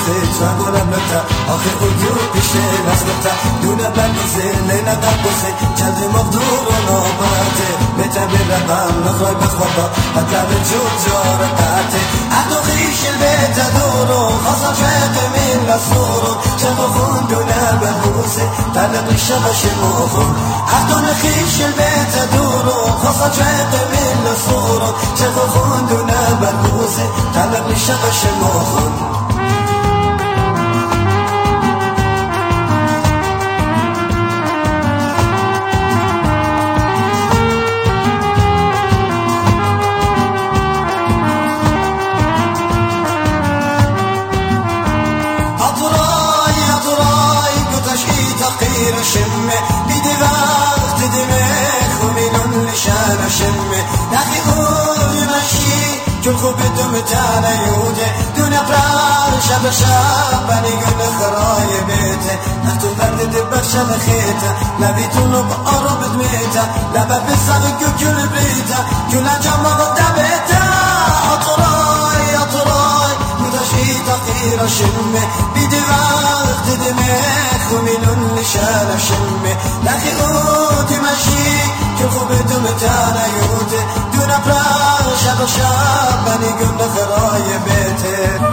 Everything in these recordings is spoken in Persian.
خيط وأقول أبلتا أخي أدو بشتي لازمتا دون بلوزي لينا قبوسي جلد مغدور ونوباتي بيتا بالرقم نخرج بخبطة حتى بتشوف جارتاتي أدو خيش البيت أدورو خاصة شاق من لصورو شغفون دون بلوزي طلق الشغش المخون أدو نخيش البيت أدورو خاصة شاق من لصورو شغفون دون بلوزي طلق الشغش المخون تقير شمه بيدي وقت دماغ وميلون لشان شمه نخي قول مشي كل خوب دمتانا يوده دون ابرار شب شب بنيقن خراي بيته نختو فرد دبر شب خيته نبيتونو بقرب دميته لبا بساق كل بريته كل جمع قدبته أطراي أطراي مدشي تقير شمه بيدي وقت دماغ وميلون لشان شمه لخي قوتي مشي كل خوب دمتانا يوده دون ابرار شب شب بنيقن خراي بيته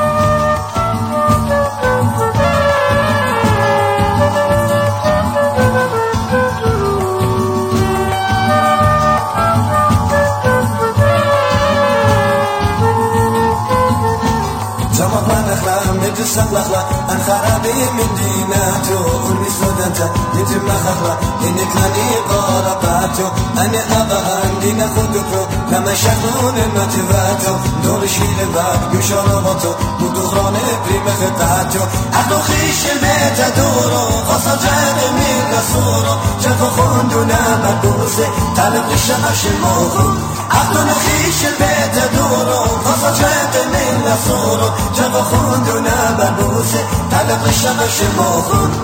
سقلخلا الخرابي من ديناتو والمسودانتا يتم خخلا إنكلاني قارباتو أنا أبهان دينا خدكو لما شغلون المتفاتو دور شيل الباب يشارباتو ودخران بريم خطاتو أخلو خيش البيت دورو خاصة جاد من نصورو جاكو خوندونا مدوسي طالب للشمش الموخو أخلو نخيش البيت دورو خاصة جاد من نصورو جاكو خوندونا بلوزه طلق الشغش الموخون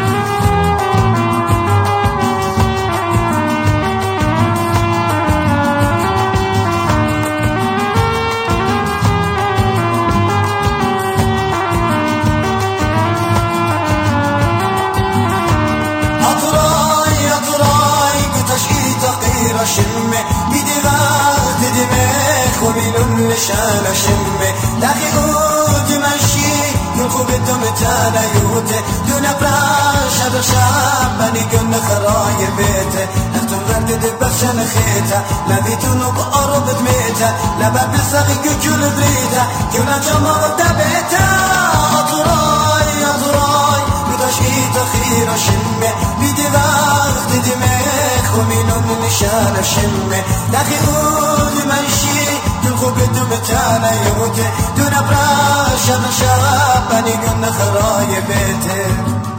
أطراي أطراي قتشي تقير شمه بيدي وقت دماغ وميلون لشان شمه لخي قوتي مشي كل خوب دمتانا يوته دون ابرار شب شب بنيقن خراي بيته نختم ورد دبشن خيته نبيتونو بقرب دميته لبا بساقي كل بريده كل جمع دبيته أطراي أطراي بدشي تخير شمه بيدي وقت دماغ وميلون لشان شمه لخي قول مشي كل خوب دمتانا يوته دون ابرار شب شب بنيقن خراي بيته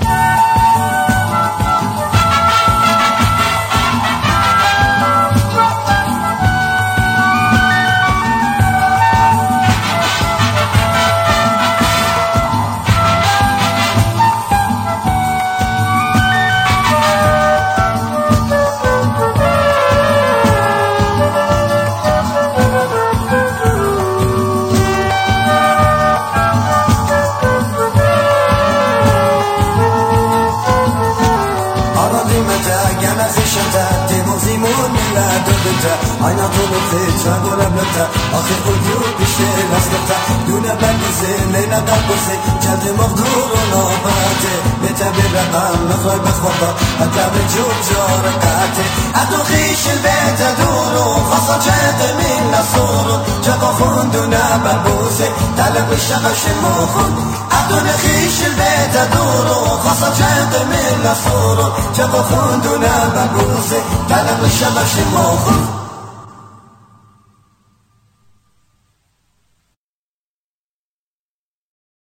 أنا خشنتا تموزيمون لا دبتا أنا طلبت وأقول أبلتا أخي أدو بشتي لازمتا دون بلوزي لينا قبوسي جلد مغدور ونوباتي بيتا بالرقم نخرج بخبطة حتى بتشوف جارتاتي أدو خيش البيت أدورو خاصة جاد من نصورو جاكو خون دون بلوزي طلق الشغش المخون أدو نخيش البيت أدورو خاصة جاد من نصورو جاكو خون دون بلوزي طلق الشغش المخون